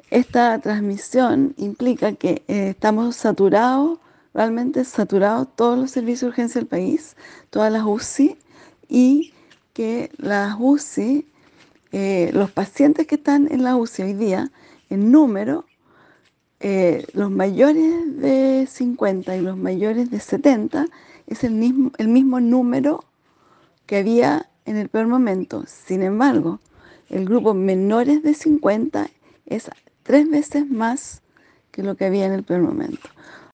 esta transmisión implica que estamos saturados, realmente saturados, todos los servicios de urgencia del país, todas las UCI, y que las UCI, los pacientes que están en la UCI hoy día, en número, los mayores de 50 y los mayores de 70 es el mismo número que había en el peor momento. Sin embargo, el grupo menores de 50 es 3 veces más que lo que había en el peor momento.